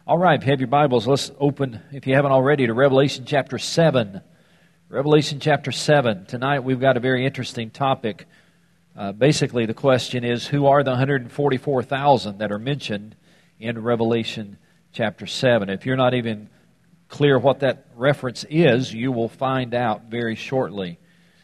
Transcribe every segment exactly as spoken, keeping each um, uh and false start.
All right, if you have your Bibles, let's open, if you haven't already, to Revelation chapter seven. Revelation chapter seven. Tonight we've got a very interesting topic. Uh, basically, the question is, who are the one hundred forty-four thousand that are mentioned in Revelation chapter seven? If you're not even clear what that reference is, you will find out very shortly.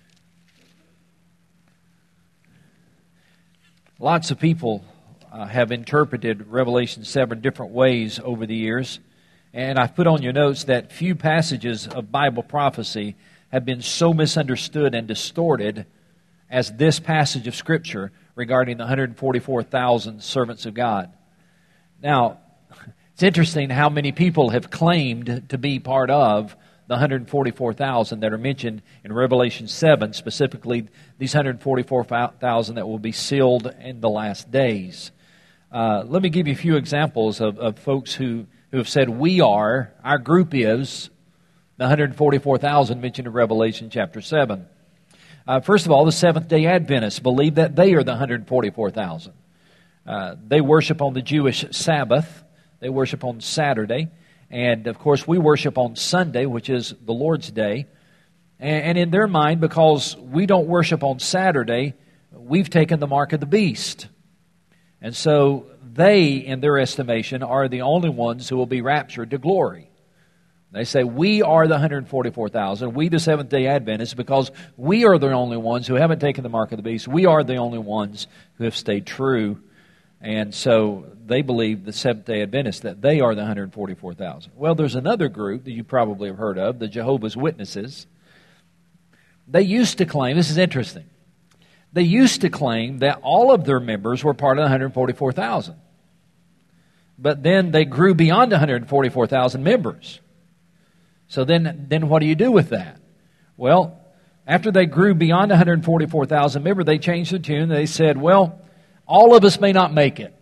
Lots of people uh, have interpreted Revelation seven different ways over the years. And I've put on your notes that few passages of Bible prophecy have been so misunderstood and distorted as this passage of Scripture regarding the one hundred forty-four thousand servants of God. Now, it's interesting how many people have claimed to be part of the one hundred forty-four thousand that are mentioned in Revelation seven, specifically these one hundred forty-four thousand that will be sealed in the last days. Uh, let me give you a few examples of, of folks who, who have said, we are, our group is, the one hundred forty-four thousand mentioned in Revelation chapter seven. Uh, first of all, the Seventh-day Adventists believe that they are the one hundred forty-four thousand. Uh, they worship on the Jewish Sabbath. They worship on Saturday. And, of course, we worship on Sunday, which is the Lord's Day. And, and in their mind, because we don't worship on Saturday, we've taken the mark of the beast. And so they, in their estimation, are the only ones who will be raptured to glory. They say, we are the one hundred forty-four thousand, we the Seventh-day Adventists, because we are the only ones who haven't taken the mark of the beast. We are the only ones who have stayed true. And so they believe, the Seventh-day Adventists, that they are the one hundred forty-four thousand. Well, there's another group that you probably have heard of, the Jehovah's Witnesses. They used to claim, this is interesting, they used to claim that all of their members were part of the one hundred forty-four thousand. But then they grew beyond one hundred forty-four thousand members. So then, then what do you do with that? Well, after they grew beyond one hundred forty-four thousand members, they changed the tune. They said, well, all of us may not make it.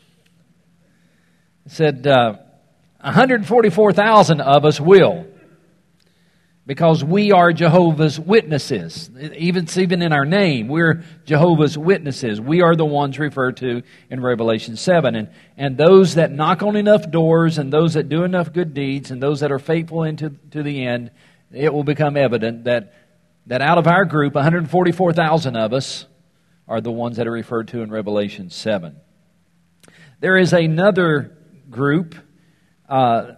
They said, uh, one hundred forty-four thousand of us will, because we are Jehovah's Witnesses. Even, it's even in our name, we're Jehovah's Witnesses. We are the ones referred to in Revelation seven. And, and those that knock on enough doors, and those that do enough good deeds, and those that are faithful into to the end, it will become evident that, that out of our group, one hundred forty-four thousand of us are the ones that are referred to in Revelation seven. There is another group. Uh,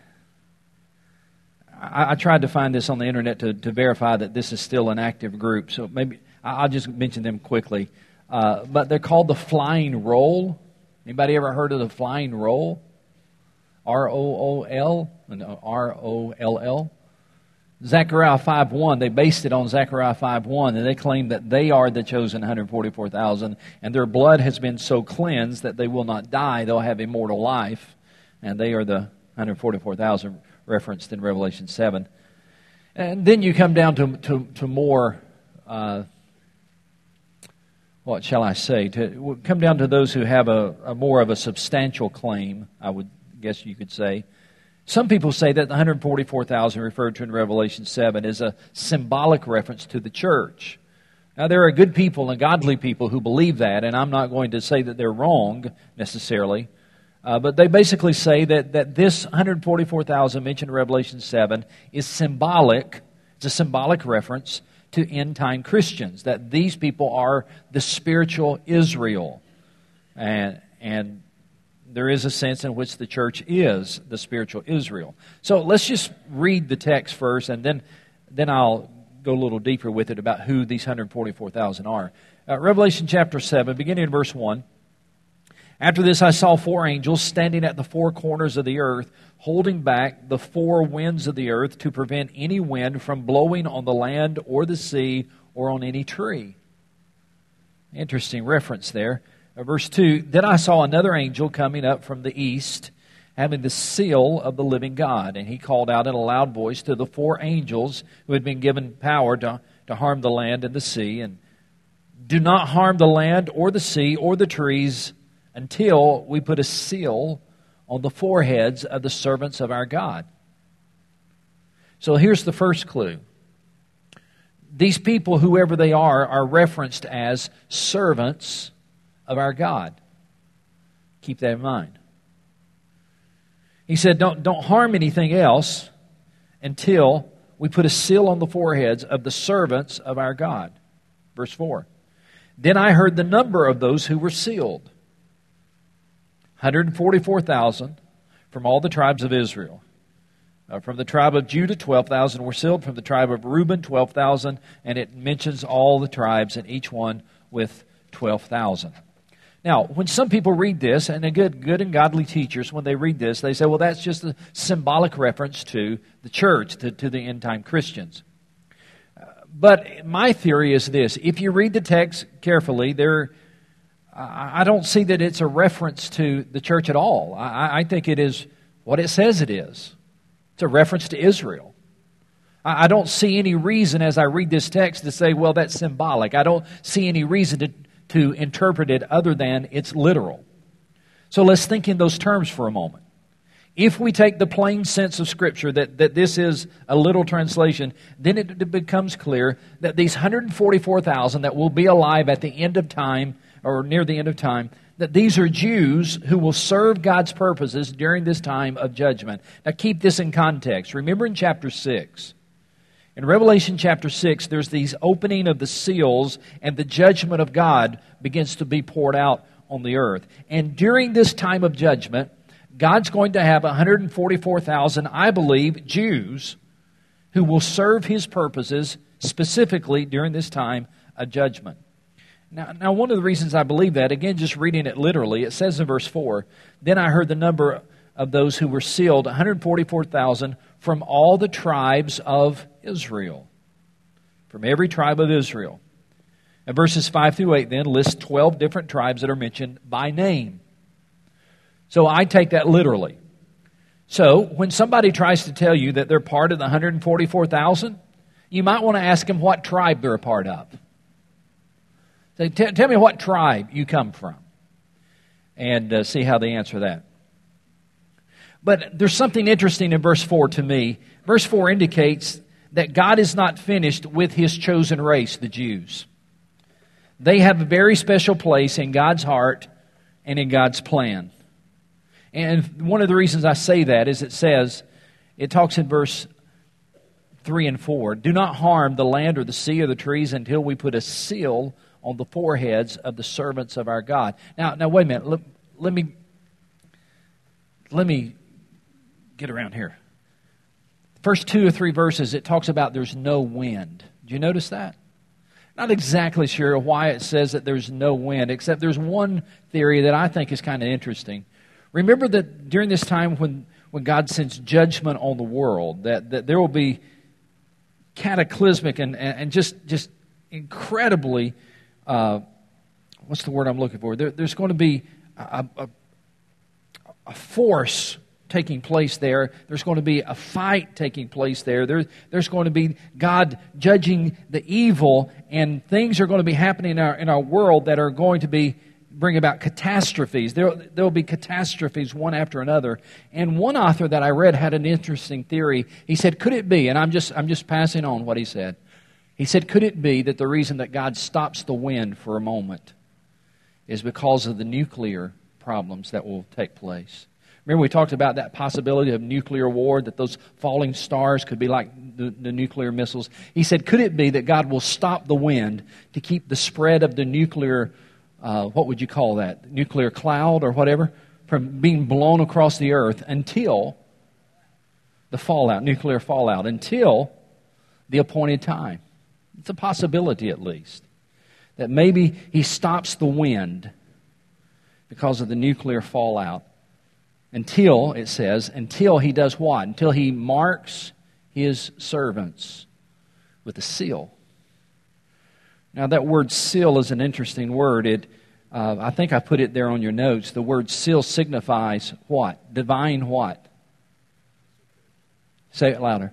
I, I tried to find this on the internet to, to verify that this is still an active group. So maybe I'll just mention them quickly. Uh, but they're called the Flying Roll. Anybody ever heard of the Flying Roll? R O O L? No, R O L L. Zechariah five one, they based it on Zechariah five one, and they claim that they are the chosen one hundred forty-four thousand, and their blood has been so cleansed that they will not die, they'll have immortal life, and they are the one hundred forty-four thousand referenced in Revelation seven. And then you come down to, to, to more, uh, what shall I say, to come down to those who have a, a more of a substantial claim, I would guess you could say. Some people say that the one hundred forty-four thousand referred to in Revelation seven is a symbolic reference to the church. Now, there are good people and godly people who believe that, and I'm not going to say that they're wrong necessarily, uh, but they basically say that, that this one hundred forty-four thousand mentioned in Revelation seven is symbolic. It's a symbolic reference to end-time Christians, that these people are the spiritual Israel. And, and there is a sense in which the church is the spiritual Israel. So let's just read the text first, and then, then I'll go a little deeper with it about who these one hundred forty-four thousand are. Uh, Revelation chapter seven, beginning in verse one. After this I saw four angels standing at the four corners of the earth, holding back the four winds of the earth to prevent any wind from blowing on the land or the sea or on any tree. Interesting reference there. Verse two, then I saw another angel coming up from the east, having the seal of the living God. And he called out in a loud voice to the four angels who had been given power to, to harm the land and the sea. And do not harm the land or the sea or the trees until we put a seal on the foreheads of the servants of our God. So here's the first clue. These people, whoever they are, are referenced as servants of our God. Keep that in mind. He said, don't, don't harm anything else until we put a seal on the foreheads of the servants of our God. Verse four. Then I heard the number of those who were sealed. one hundred forty-four thousand from all the tribes of Israel. Uh, from the tribe of Judah, twelve thousand were sealed. From the tribe of Reuben, twelve thousand. And it mentions all the tribes and each one with twelve thousand. Now, when some people read this, and the good, good and godly teachers, when they read this, they say, well, that's just a symbolic reference to the church, to, to the end-time Christians. Uh, but my theory is this. If you read the text carefully, there, I don't see that it's a reference to the church at all. I, I think it is what it says it is. It's a reference to Israel. I, I don't see any reason as I read this text to say, well, that's symbolic. I don't see any reason to to interpret it other than it's literal. So let's think in those terms for a moment. If we take the plain sense of Scripture that, that this is a literal translation, then it, it becomes clear that these one hundred forty-four thousand that will be alive at the end of time, or near the end of time, that these are Jews who will serve God's purposes during this time of judgment. Now keep this in context. Remember in chapter six, in Revelation chapter six, there's these opening of the seals and the judgment of God begins to be poured out on the earth. And during this time of judgment, God's going to have one hundred forty-four thousand, I believe, Jews who will serve His purposes specifically during this time of judgment. Now, now, one of the reasons I believe that, again, just reading it literally, it says in verse four, then I heard the number of those who were sealed, one hundred forty-four thousand, from all the tribes of Israel. From every tribe of Israel. And verses five through eight then list twelve different tribes that are mentioned by name. So I take that literally. So when somebody tries to tell you that they're part of the one hundred forty-four thousand, you might want to ask them what tribe they're a part of. Say, tell me what tribe you come from. And uh, see how they answer that. But there's something interesting in verse four to me. Verse four indicates that God is not finished with His chosen race, the Jews. They have a very special place in God's heart and in God's plan. And one of the reasons I say that is it says, it talks in verse three and four, do not harm the land or the sea or the trees until we put a seal on the foreheads of the servants of our God. Now, now wait a minute. Let, let me let me get around here. First two or three verses, it talks about there's no wind. Do you notice that? Not exactly sure why it says that there's no wind, except there's one theory that I think is kind of interesting. Remember that during this time when, when God sends judgment on the world, that, that there will be cataclysmic and, and, and just, just incredibly, uh, what's the word I'm looking for? There, there's going to be a, a, a force taking place there. There's going to be a fight taking place there. there. There's going to be God judging the evil, and things are going to be happening in our, in our world that are going to be bring about catastrophes. There will be catastrophes one after another. And one author that I read had an interesting theory. He said, could it be, and I'm just I'm just passing on what he said. He said, could it be that the reason that God stops the wind for a moment is because of the nuclear problems that will take place? Remember we talked about that possibility of nuclear war, that those falling stars could be like the, the nuclear missiles. He said, could it be that God will stop the wind to keep the spread of the nuclear, uh, what would you call that, nuclear cloud or whatever, from being blown across the earth until the fallout, nuclear fallout, until the appointed time? It's a possibility at least, that maybe He stops the wind because of the nuclear fallout. Until, it says, until He does what? Until He marks His servants with a seal. Now that word seal is an interesting word. It, uh, I think I put it there on your notes. The word seal signifies what? Divine what? Say it louder.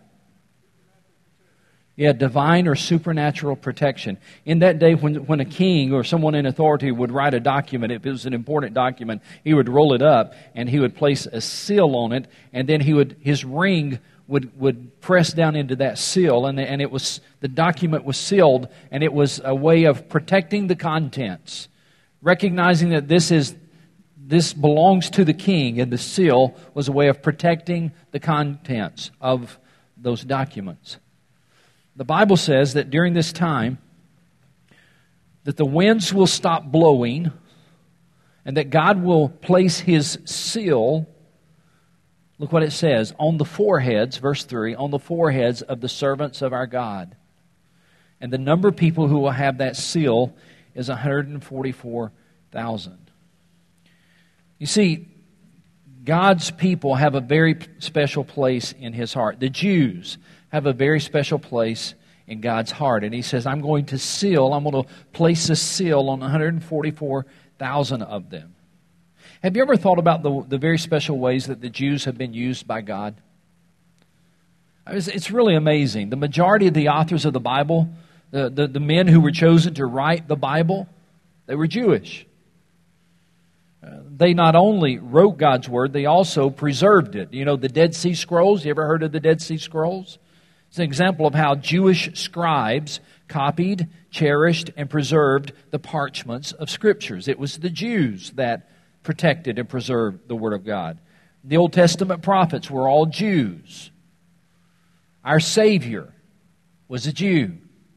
Yeah, divine or supernatural protection. In that day when, when a king or someone in authority would write a document, if it was an important document, he would roll it up and he would place a seal on it, and then he would his ring would, would press down into that seal, and, and it was the document was sealed, and it was a way of protecting the contents, recognizing that this is this belongs to the king, and the seal was a way of protecting the contents of those documents. The Bible says that during this time, that the winds will stop blowing, and that God will place His seal, look what it says, on the foreheads, verse three, on the foreheads of the servants of our God. And the number of people who will have that seal is one hundred forty-four thousand. You see, God's people have a very special place in His heart. The Jews have a very special place in God's heart. And He says, I'm going to seal, I'm going to place a seal on one hundred forty-four thousand of them. Have you ever thought about the, the very special ways that the Jews have been used by God? It's, it's really amazing. The majority of the authors of the Bible, the, the, the men who were chosen to write the Bible, they were Jewish. Uh, they not only wrote God's Word, they also preserved it. You know, the Dead Sea Scrolls, you ever heard of the Dead Sea Scrolls? It's an example of how Jewish scribes copied, cherished, and preserved the parchments of Scriptures. It was the Jews that protected and preserved the Word of God. The Old Testament prophets were all Jews. Our Savior was a Jew.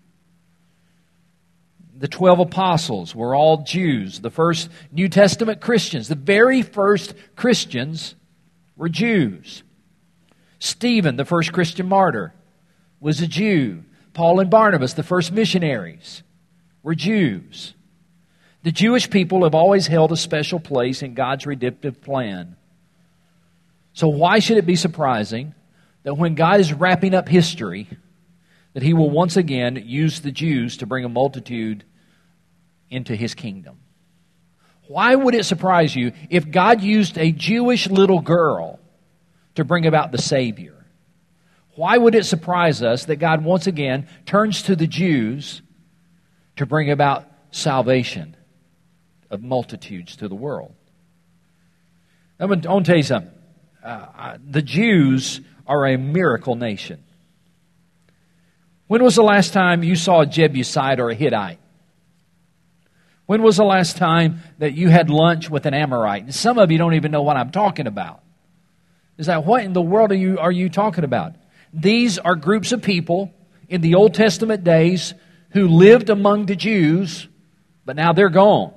The twelve apostles were all Jews. The first New Testament Christians, the very first Christians, were Jews. Stephen, the first Christian martyr, was a Jew. Paul and Barnabas, the first missionaries, were Jews. The Jewish people have always held a special place in God's redemptive plan. So why should it be surprising that when God is wrapping up history, that He will once again use the Jews to bring a multitude into His kingdom? Why would it surprise you if God used a Jewish little girl to bring about the Savior? Why would it surprise us that God once again turns to the Jews to bring about salvation of multitudes to the world? I'm going to tell you something. Uh, the Jews are a miracle nation. When was the last time you saw a Jebusite or a Hittite? When was the last time that you had lunch with an Amorite? And some of you don't even know what I'm talking about. Is that what in the world are you, are you talking about? These are groups of people in the Old Testament days who lived among the Jews, but now they're gone.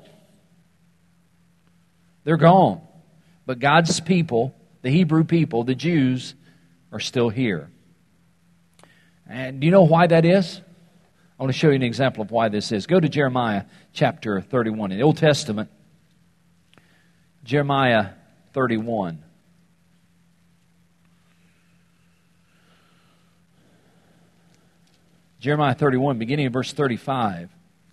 They're gone. But God's people, the Hebrew people, the Jews, are still here. And do you know why that is? I want to show you an example of why this is. Go to Jeremiah chapter thirty-one. In the Old Testament, Jeremiah thirty-one. Jeremiah thirty-one, beginning in verse thirty-five.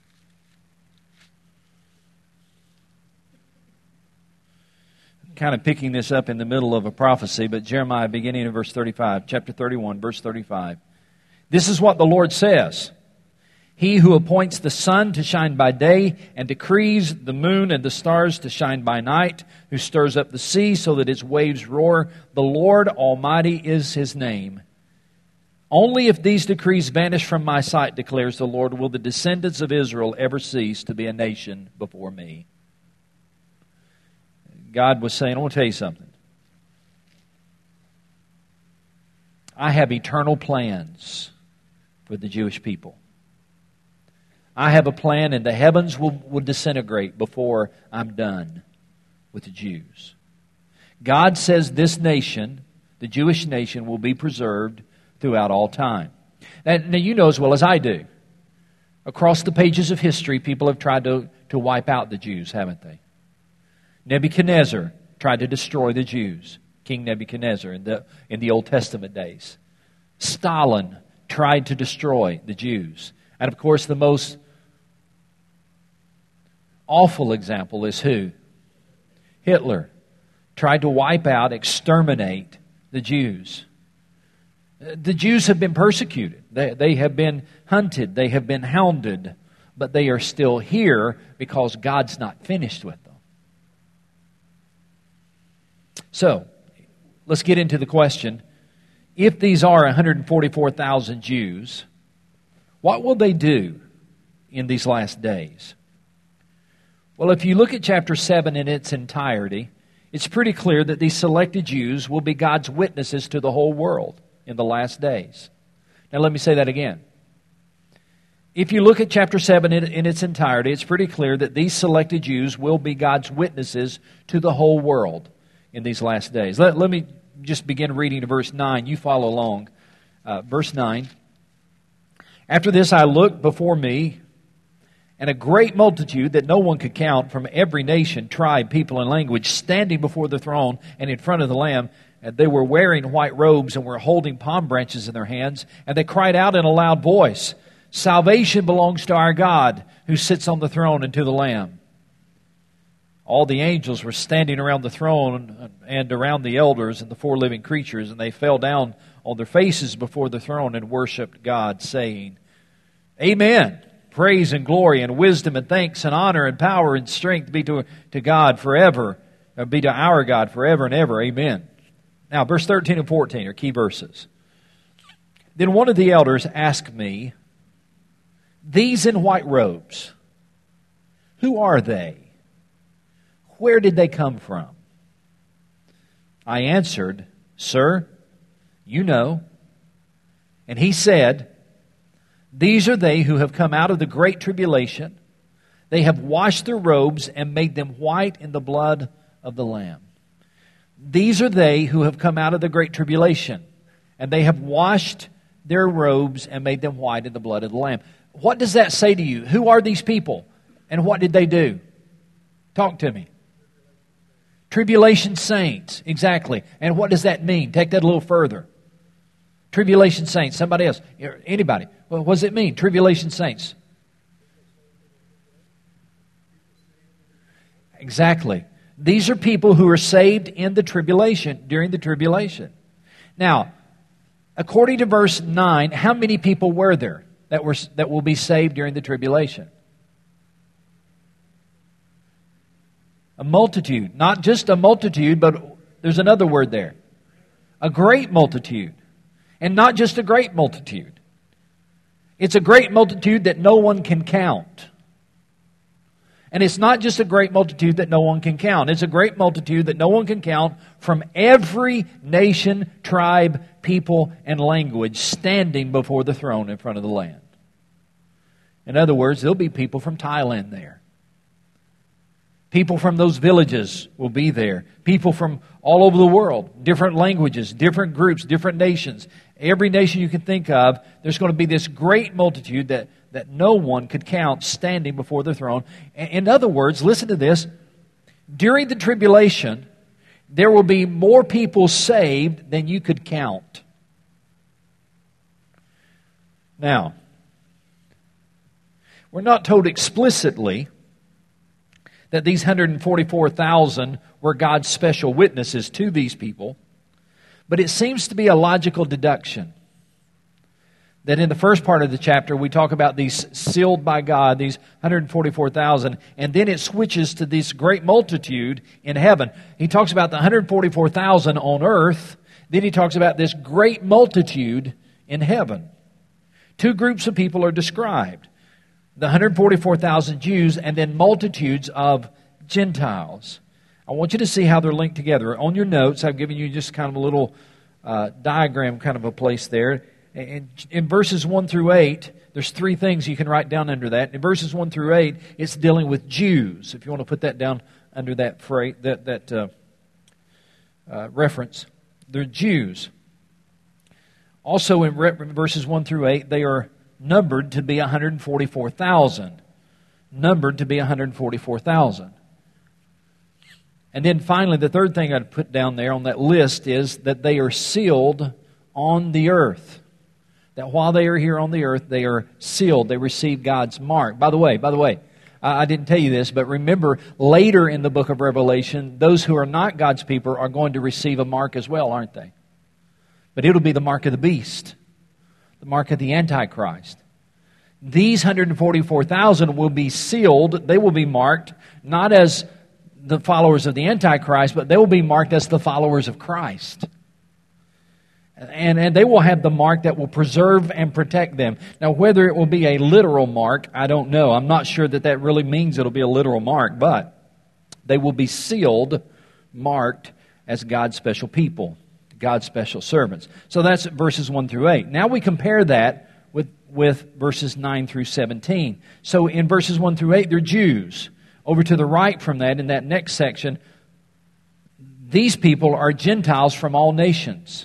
Kind of picking this up in the middle of a prophecy, but Jeremiah beginning in verse thirty-five, chapter thirty-one, verse thirty-five. This is what the Lord says. He who appoints the sun to shine by day and decrees the moon and the stars to shine by night, who stirs up the sea so that its waves roar, the Lord Almighty is His name. Only if these decrees vanish from my sight, declares the Lord, will the descendants of Israel ever cease to be a nation before me. God was saying, I want to tell you something. I have eternal plans for the Jewish people. I have a plan, and the heavens will, will disintegrate before I'm done with the Jews. God says this nation, the Jewish nation, will be preserved throughout all time. Now, now you know as well as I do, across the pages of history, people have tried to, to wipe out the Jews, haven't they? Nebuchadnezzar tried to destroy the Jews, King Nebuchadnezzar in the, in the Old Testament days. Stalin tried to destroy the Jews. And of course, the most awful example is who? Hitler tried to wipe out, exterminate the Jews. The Jews have been persecuted. They, they have been hunted. They have been hounded. But they are still here because God's not finished with them. So, let's get into the question. If these are one hundred forty-four thousand Jews, what will they do in these last days? Well, if you look at chapter seven in its entirety, it's pretty clear that these selected Jews will be God's witnesses to the whole world in the last days. Now let me say that again. If you look at chapter seven in, in its entirety, it's pretty clear that these selected Jews will be God's witnesses to the whole world in these last days. Let, let me just begin reading to verse nine. You follow along. Uh, verse nine. After this I looked before me, and a great multitude that no one could count from every nation, tribe, people, and language, standing before the throne and in front of the Lamb. And they were wearing white robes and were holding palm branches in their hands. And they cried out in a loud voice, "Salvation belongs to our God, who sits on the throne, and to the Lamb." All the angels were standing around the throne and around the elders and the four living creatures, and they fell down on their faces before the throne and worshipped God, saying, "Amen. Praise and glory and wisdom and thanks and honor and power and strength be to, to God forever, or be to our God forever and ever. Amen." Now, verse thirteen and fourteen are key verses. Then one of the elders asked me, "These in white robes, who are they? Where did they come from?" I answered, "Sir, you know." And he said, "These are they who have come out of the great tribulation. They have washed their robes and made them white in the blood of the Lamb." These are they who have come out of the great tribulation, and they have washed their robes and made them white in the blood of the Lamb. What does that say to you? Who are these people, and what did they do? Talk to me. Tribulation saints, exactly. And what does that mean? Take that a little further. Tribulation saints, somebody else, anybody. Well, what does it mean, tribulation saints? Exactly. These are people who are saved in the tribulation, during the tribulation. Now, according to verse nine, how many people were there that were that will be saved during the tribulation? A multitude. Not just a multitude, but there's another word there. A great multitude. And not just a great multitude. It's a great multitude that no one can count. And it's not just a great multitude that no one can count. It's a great multitude that no one can count from every nation, tribe, people, and language standing before the throne in front of the Lamb. In other words, there'll be people from Thailand there. People from those villages will be there. People from all over the world, different languages, different groups, different nations. Every nation you can think of, there's going to be this great multitude that, that no one could count standing before the throne. In other words, listen to this. During the tribulation, there will be more people saved than you could count. Now, we're not told explicitly that these one hundred forty-four thousand were God's special witnesses to these people. But it seems to be a logical deduction that in the first part of the chapter we talk about these sealed by God, these one hundred forty-four thousand, and then it switches to this great multitude in heaven. He talks about the one hundred forty-four thousand on earth, then he talks about this great multitude in heaven. Two groups of people are described. The one hundred forty-four thousand Jews and then multitudes of Gentiles. I want you to see how they're linked together. On your notes, I've given you just kind of a little uh, diagram kind of a place there. And in verses one through eight, there's three things you can write down under that. In verses one through eight, it's dealing with Jews. If you want to put that down under that phrase, that, that uh, uh, reference, they're Jews. Also in re- verses one through eight, they are numbered to be one hundred forty-four thousand. Numbered to be one hundred forty-four thousand. And then finally, the third thing I'd put down there on that list is that they are sealed on the earth. That while they are here on the earth, they are sealed. They receive God's mark. By the way, by the way, I didn't tell you this, but remember, later in the book of Revelation, those who are not God's people are going to receive a mark as well, aren't they? But it'll be the mark of the beast. The mark of the Antichrist. These one hundred forty-four thousand will be sealed. They will be marked not as the followers of the Antichrist, but they will be marked as the followers of Christ. And, and they will have the mark that will preserve and protect them. Now, whether it will be a literal mark, I don't know. I'm not sure that that really means it'll be a literal mark, but they will be sealed, marked as God's special people, God's special servants. So that's verses one through eight. Now we compare that with, with verses nine through seventeen. So in verses one through eight, they're Jews. Over to the right from that, in that next section, these people are Gentiles from all nations.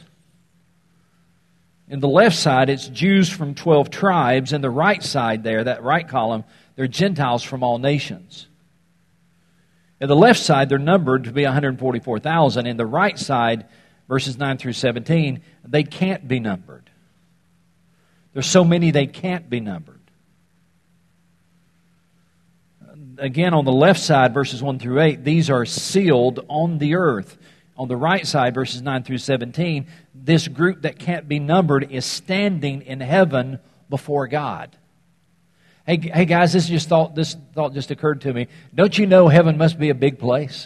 In the left side, it's Jews from twelve tribes. In the right side there, that right column, they're Gentiles from all nations. In the left side, they're numbered to be one hundred forty-four thousand. In the right side, verses nine through seventeen, they can't be numbered. There's so many they can't be numbered. Again, on the left side, verses one through eight, these are sealed on the earth. On the right side, verses nine through seventeen, this group that can't be numbered is standing in heaven before God. Hey, hey guys, this just thought this thought just occurred to me. Don't you know heaven must be a big place?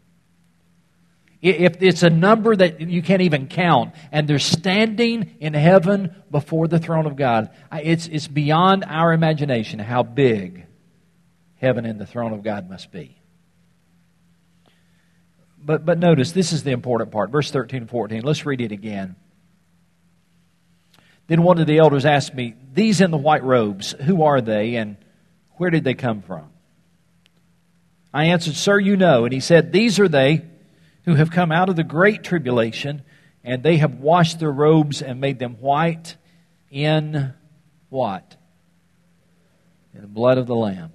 If it's a number that you can't even count, and they're standing in heaven before the throne of God, it's it's beyond our imagination how big heaven and the throne of God must be. But but notice, this is the important part. Verse thirteen and fourteen. Let's read it again. Then one of the elders asked me, "These in the white robes, who are they, and where did they come from?" I answered, "Sir, you know." And he said, "These are they who have come out of the great tribulation, and they have washed their robes and made them white in" what? "In the blood of the Lamb."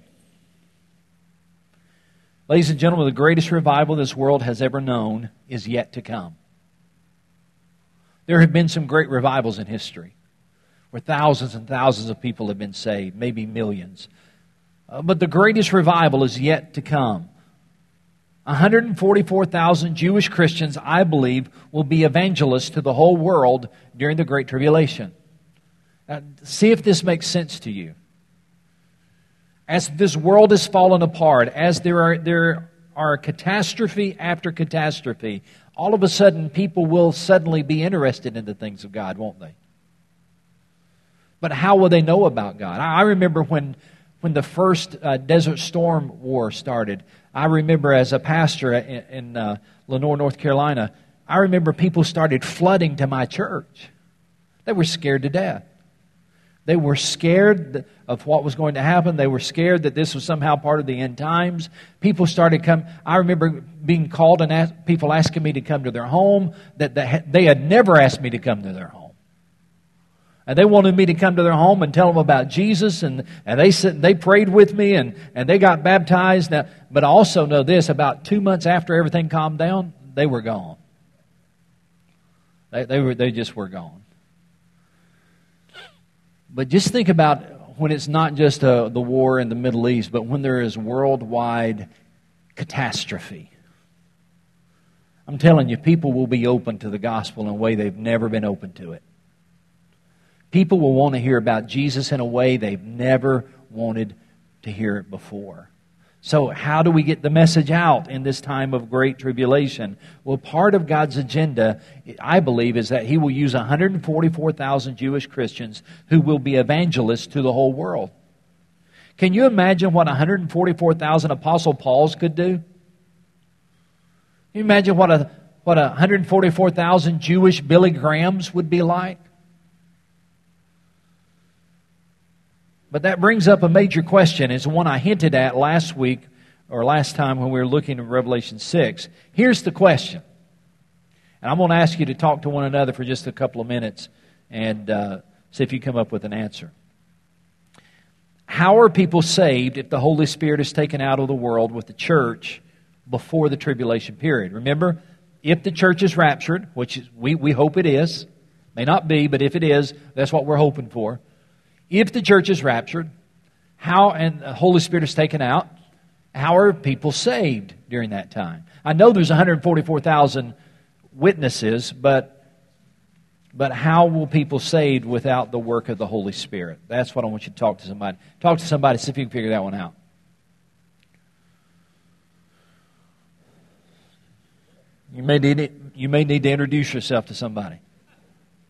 Ladies and gentlemen, the greatest revival this world has ever known is yet to come. There have been some great revivals in history where thousands and thousands of people have been saved, maybe millions. Uh, but the greatest revival is yet to come. one hundred forty-four thousand Jewish Christians, I believe, will be evangelists to the whole world during the Great Tribulation. Uh, see if this makes sense to you. As this world is fallen apart, as there are there are catastrophe after catastrophe, all of a sudden people will suddenly be interested in the things of God, won't they? But how will they know about God? I remember when when the first uh, Desert Storm War started. I remember as a pastor in, in uh, Lenoir, North Carolina, I remember people started flooding to my church. They were scared to death. They were scared of what was going to happen. They were scared that this was somehow part of the end times. People started come. I remember being called and ask, people asking me to come to their home that they had never asked me to come to their home. And they wanted me to come to their home and tell them about Jesus, and, and they said, they prayed with me, and, and they got baptized. Now, but I also know this, about two months after everything calmed down, they were gone. They, they were they just were gone. But just think about when it's not just uh, the war in the Middle East, but when there is worldwide catastrophe. I'm telling you, people will be open to the gospel in a way they've never been open to it. People will want to hear about Jesus in a way they've never wanted to hear it before. So how do we get the message out in this time of great tribulation? Well, part of God's agenda, I believe, is that He will use one hundred forty-four thousand Jewish Christians who will be evangelists to the whole world. Can you imagine what one hundred forty-four thousand Apostle Pauls could do? Can you imagine what a what one hundred forty-four thousand Jewish Billy Grahams would be like? But that brings up a major question. It's one I hinted at last week or last time when we were looking at Revelation six. Here's the question. And I'm going to ask you to talk to one another for just a couple of minutes and uh, see if you come up with an answer. How are people saved if the Holy Spirit is taken out of the world with the church before the tribulation period? Remember, if the church is raptured, which is, we, we hope it is, may not be, but if it is, that's what we're hoping for. If the church is raptured, how and the Holy Spirit is taken out, how are people saved during that time? I know there's one hundred forty-four thousand witnesses, but but how will people saved without the work of the Holy Spirit? That's what I want you to talk to somebody. Talk to somebody, see if you can figure that one out. You may need it, you may need to introduce yourself to somebody.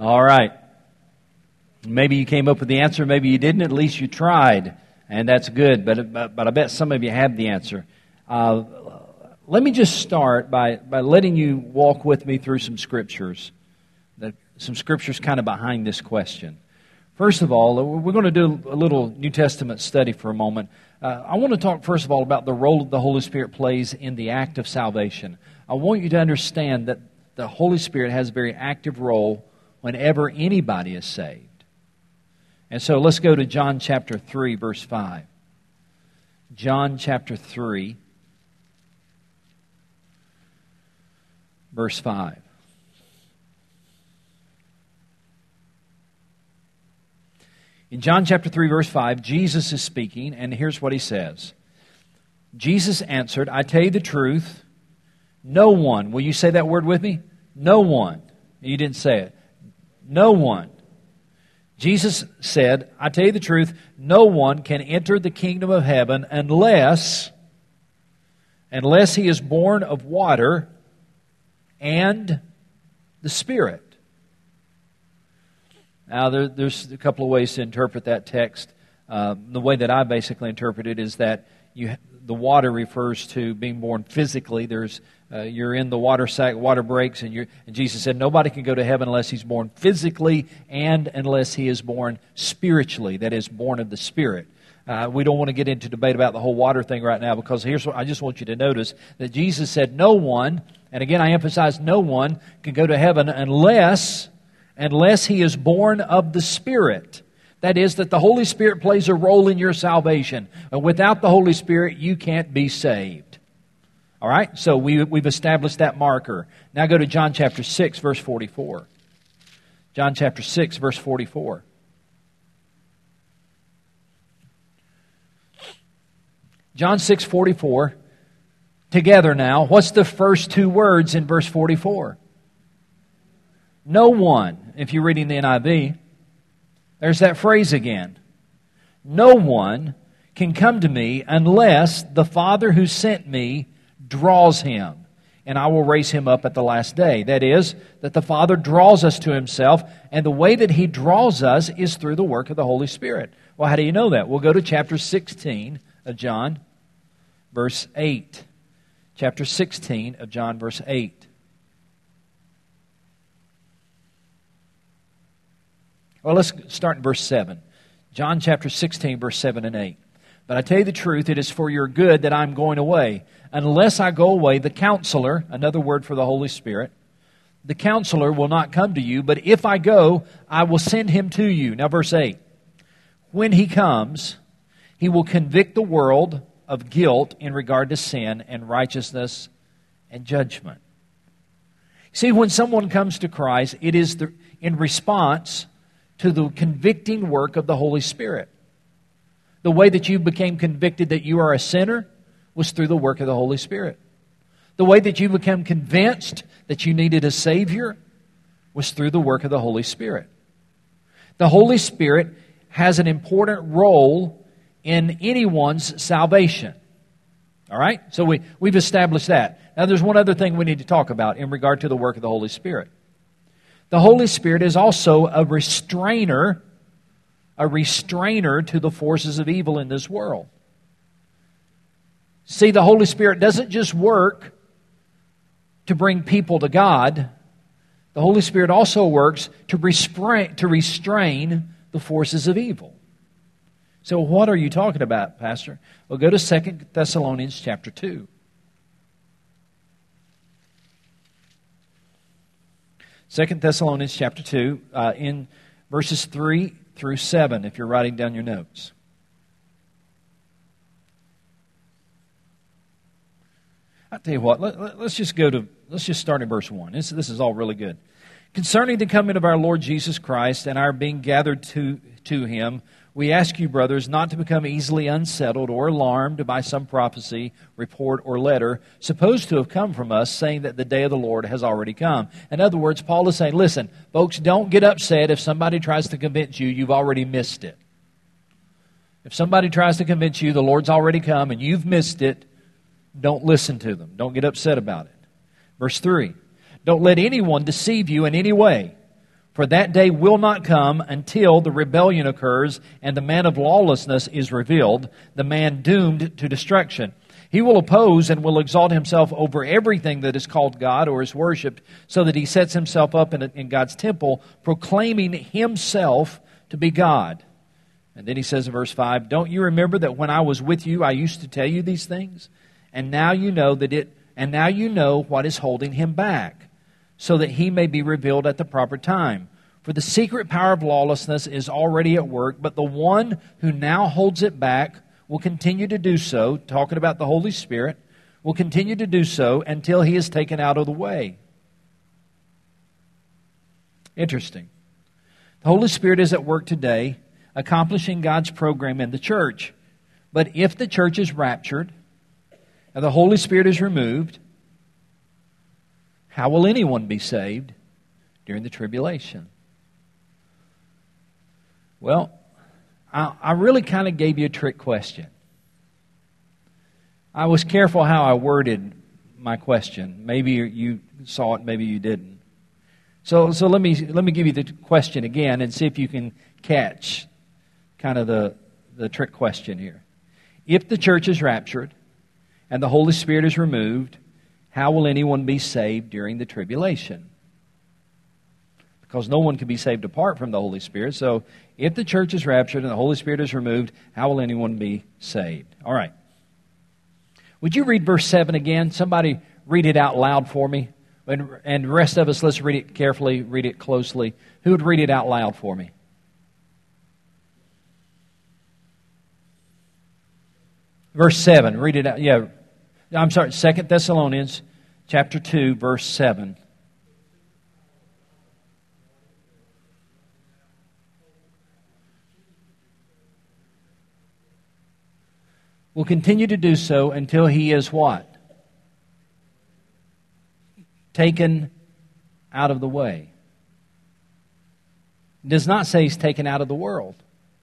All right. Maybe you came up with the answer, maybe you didn't. At least you tried, and that's good. But but, but I bet some of you have the answer. Uh, let me just start by, by letting you walk with me through some scriptures. That, some scriptures kind of behind this question. First of all, we're going to do a little New Testament study for a moment. Uh, I want to talk first of all about the role that the Holy Spirit plays in the act of salvation. I want you to understand that the Holy Spirit has a very active role whenever anybody is saved. And so let's go to John chapter three, verse five. John chapter three, verse five. In John chapter three, verse five, Jesus is speaking, and here's what he says. Jesus answered, I tell you the truth, no one, will you say that word with me? No one. You didn't say it. No one. Jesus said, I tell you the truth, no one can enter the kingdom of heaven unless, unless he is born of water and the Spirit. Now, there, there's a couple of ways to interpret that text. Uh, the way that I basically interpret it is that you, the water refers to being born physically. There's uh, you're in the water sack, water breaks, and, you're, and Jesus said nobody can go to heaven unless he's born physically and unless he is born spiritually, that is, born of the Spirit. Uh, we don't want to get into debate about the whole water thing right now, because here's what I just want you to notice, that Jesus said no one, and again I emphasize no one, can go to heaven unless, unless he is born of the Spirit. That is, that the Holy Spirit plays a role in your salvation. Without the Holy Spirit, you can't be saved. All right? So we, we've established that marker. Now go to John chapter six, verse forty-four. John chapter six, verse forty-four. John six, forty-four. Together now, what's the first two words in verse forty-four? No one, if you're reading the N I V. There's that phrase again. No one can come to me unless the Father who sent me draws him, and I will raise him up at the last day. That is, that the Father draws us to himself, and the way that he draws us is through the work of the Holy Spirit. Well, how do you know that? We'll go to chapter sixteen of John, verse eight. Chapter sixteen of John, verse eight. Well, let's start in verse seven. John chapter sixteen, verse seven and eight. But I tell you the truth, it is for your good that I'm going away. Unless I go away, the Counselor, another word for the Holy Spirit, the Counselor will not come to you, but if I go, I will send him to you. Now verse eight. When he comes, he will convict the world of guilt in regard to sin and righteousness and judgment. See, when someone comes to Christ, it is the, in response to the convicting work of the Holy Spirit. The way that you became convicted that you are a sinner was through the work of the Holy Spirit. The way that you became convinced that you needed a Savior was through the work of the Holy Spirit. The Holy Spirit has an important role in anyone's salvation. All right? So we, we've established that. Now there's one other thing we need to talk about in regard to the work of the Holy Spirit. The Holy Spirit is also a restrainer, a restrainer to the forces of evil in this world. See, the Holy Spirit doesn't just work to bring people to God. The Holy Spirit also works to restrain, to restrain the forces of evil. So what are you talking about, Pastor? Well, go to Second Thessalonians chapter two. Second Thessalonians chapter two, uh, in verses three through seven, if you're writing down your notes. I'll tell you what, let, let, let's just go to, let's just start in verse one. This, this is all really good. Concerning the coming of our Lord Jesus Christ and our being gathered to, to Him, we ask you, brothers, not to become easily unsettled or alarmed by some prophecy, report, or letter supposed to have come from us, saying that the day of the Lord has already come. In other words, Paul is saying, listen, folks, don't get upset if somebody tries to convince you you've already missed it. If somebody tries to convince you the Lord's already come and you've missed it, don't listen to them. Don't get upset about it. Verse three, don't let anyone deceive you in any way. For that day will not come until the rebellion occurs and the man of lawlessness is revealed, the man doomed to destruction. He will oppose and will exalt himself over everything that is called God or is worshipped, so that he sets himself up in, in God's temple, proclaiming himself to be God. And then he says in verse five, don't you remember that when I was with you, I used to tell you these things? And now you know that it, and now you know what is holding him back, so that he may be revealed at the proper time. For the secret power of lawlessness is already at work, but the one who now holds it back will continue to do so, talking about the Holy Spirit, will continue to do so until he is taken out of the way. Interesting. The Holy Spirit is at work today, accomplishing God's program in the church. But if the church is raptured and the Holy Spirit is removed, how will anyone be saved during the tribulation? Well, I, I really kind of gave you a trick question. I was careful how I worded my question. Maybe you saw it, maybe you didn't. So, so let me let me give you the question again and see if you can catch kind of the, the trick question here. If the church is raptured and the Holy Spirit is removed, how will anyone be saved during the tribulation? Because no one can be saved apart from the Holy Spirit. So if the church is raptured and the Holy Spirit is removed, how will anyone be saved? All right. Would you read verse seven again? Somebody read it out loud for me. And, and the rest of us, let's read it carefully, read it closely. Who would read it out loud for me? Verse seven, read it out. Yeah, I'm sorry, Second Thessalonians chapter two, verse seven. Will continue to do so until he is what? Taken out of the way. It does not say he's taken out of the world.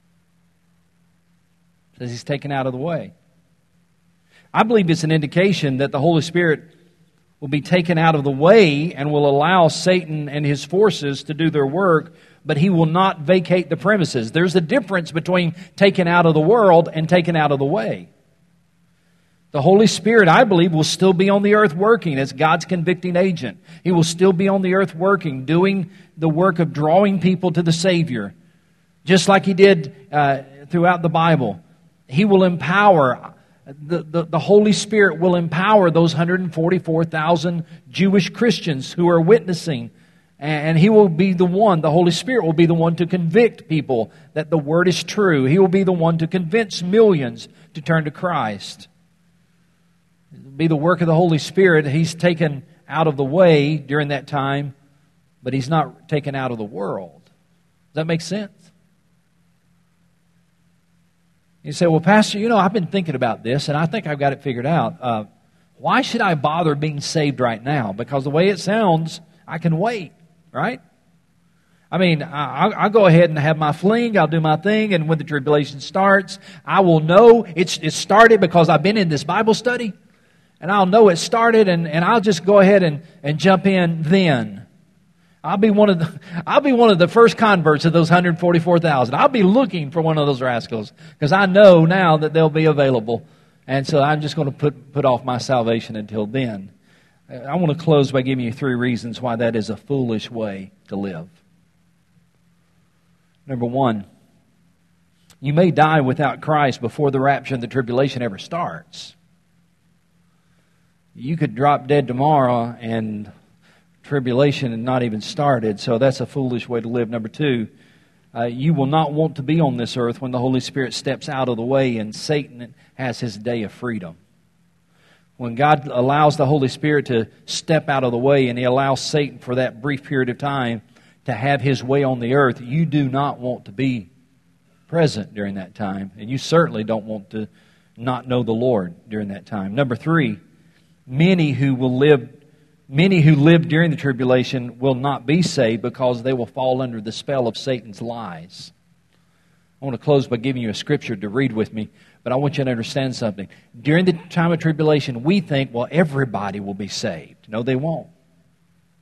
It says he's taken out of the way. I believe it's an indication that the Holy Spirit will be taken out of the way and will allow Satan and his forces to do their work, but he will not vacate the premises. There's a difference between taken out of the world and taken out of the way. The Holy Spirit, I believe, will still be on the earth working as God's convicting agent. He will still be on the earth working, doing the work of drawing people to the Savior, just like He did uh, throughout the Bible. He will empower, the, the, the Holy Spirit will empower those one hundred forty-four thousand Jewish Christians who are witnessing. And He will be the one, the Holy Spirit will be the one to convict people that the Word is true. He will be the one to convince millions to turn to Christ. It'll be the work of the Holy Spirit. He's taken out of the way during that time, but He's not taken out of the world. Does that make sense? You say, well, Pastor, you know, I've been thinking about this, and I think I've got it figured out. Uh, why should I bother being saved right now? Because the way it sounds, I can wait, right? I mean, I'll, I'll go ahead and have my fling, I'll do my thing, and when the tribulation starts, I will know it's, it started because I've been in this Bible study. And I'll know it started, and, and I'll just go ahead and, and jump in then. I'll be one of the I'll be one of the first converts of those one hundred forty-four thousand. I'll be looking for one of those rascals because I know now that they'll be available. And so I'm just going to put, put off my salvation until then. I want to close by giving you three reasons why that is a foolish way to live. Number one, you may die without Christ before the rapture and the tribulation ever starts. You could drop dead tomorrow and tribulation had not even started, so that's a foolish way to live. Number two, uh, you will not want to be on this earth when the Holy Spirit steps out of the way and Satan has his day of freedom. When God allows the Holy Spirit to step out of the way and He allows Satan for that brief period of time to have his way on the earth, you do not want to be present during that time, and you certainly don't want to not know the Lord during that time. Number three, Many who will live, many who live during the tribulation will not be saved because they will fall under the spell of Satan's lies. I want to close by giving you a scripture to read with me, but I want you to understand something. During the time of tribulation, we think, well, everybody will be saved. No, they won't.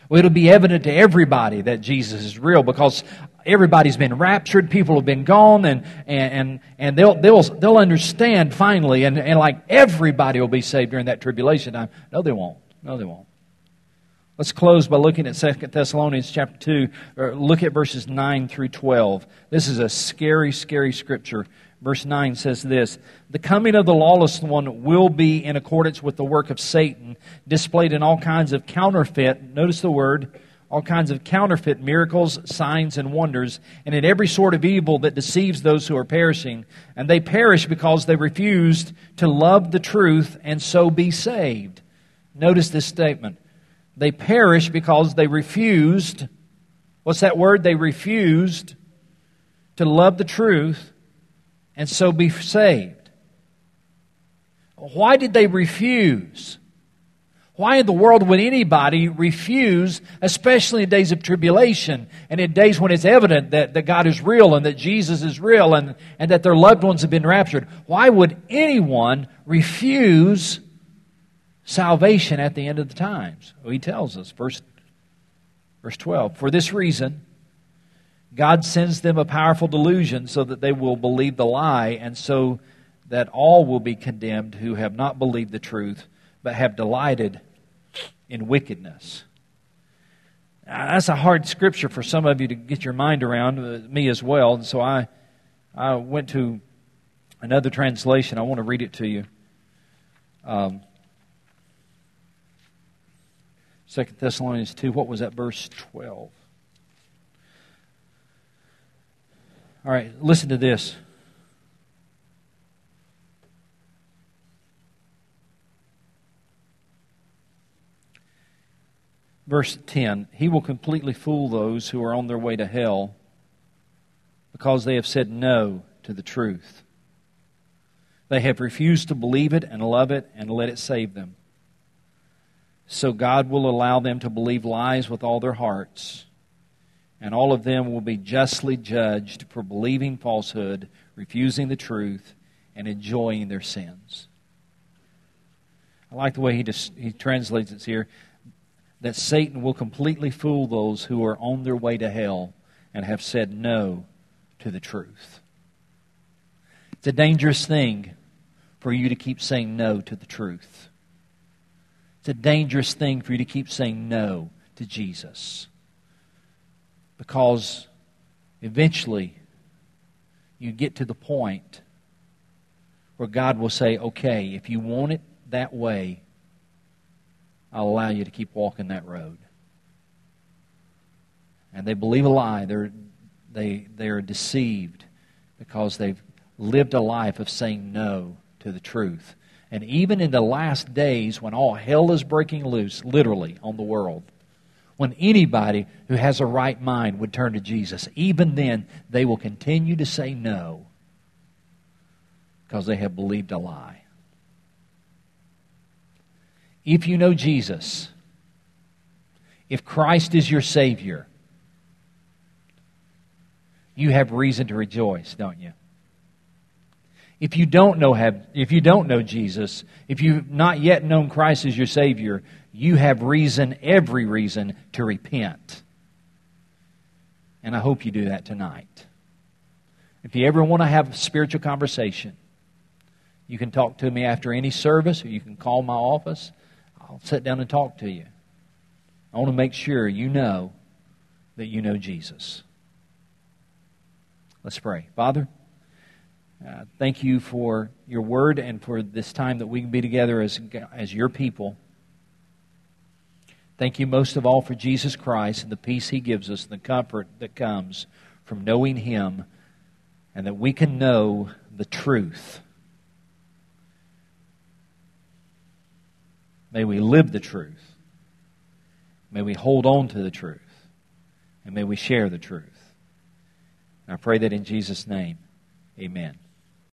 Well, it'll be evident to everybody that Jesus is real because everybody's been raptured, people have been gone, and and and, and they'll they'll they'll understand finally, and, and like everybody will be saved during that tribulation time. No, they won't. No, they won't. Let's close by looking at Second Thessalonians chapter two. Or look at verses nine through twelve. This is a scary, scary scripture. Verse nine says this: "The coming of the lawless one will be in accordance with the work of Satan, displayed in all kinds of counterfeit," notice the word, all kinds of counterfeit miracles, signs, and wonders, and in every sort of evil that deceives those who are perishing. And they perish because they refused to love the truth and so be saved. Notice this statement. They perish because they refused, what's that word? They refused to love the truth and so be saved. Why did they refuse? Why in the world would anybody refuse, especially in days of tribulation and in days when it's evident that, that God is real and that Jesus is real and, and that their loved ones have been raptured? Why would anyone refuse salvation at the end of the times? Well, he tells us, verse, verse twelve, "For this reason, God sends them a powerful delusion so that they will believe the lie, and so that all will be condemned who have not believed the truth, but have delighted in wickedness." Now, that's a hard scripture for some of you to get your mind around, uh, me as well. And so I, I went to another translation. I want to read it to you. Um, Second Thessalonians two, what was that, verse twelve? All right, listen to this. Verse ten, "He will completely fool those who are on their way to hell because they have said no to the truth. They have refused to believe it and love it and let it save them. So God will allow them to believe lies with all their hearts, and all of them will be justly judged for believing falsehood, refusing the truth, and enjoying their sins." I like the way he just, he translates it here, that Satan will completely fool those who are on their way to hell and have said no to the truth. It's a dangerous thing for you to keep saying no to the truth. It's a dangerous thing for you to keep saying no to Jesus. Because eventually you get to the point where God will say, okay, if you want it that way, I'll allow you to keep walking that road. And they believe a lie. They're, they, they're deceived because they've lived a life of saying no to the truth. And even in the last days when all hell is breaking loose, literally, on the world, when anybody who has a right mind would turn to Jesus, even then they will continue to say no because they have believed a lie. If you know Jesus, if Christ is your Savior, you have reason to rejoice, don't you? If you don't know have, if you don't know Jesus, if you've not yet known Christ as your Savior, you have reason, every reason, to repent. And I hope you do that tonight. If you ever want to have a spiritual conversation, you can talk to me after any service, or you can call my office. I'll sit down and talk to you. I want to make sure you know that you know Jesus. Let's pray. Father, Uh, thank you for your word and for this time that we can be together as, as your people. Thank you most of all for Jesus Christ and the peace He gives us and the comfort that comes from knowing Him, and that we can know the truth. May we live the truth. May we hold on to the truth. And may we share the truth. And I pray that in Jesus' name, amen.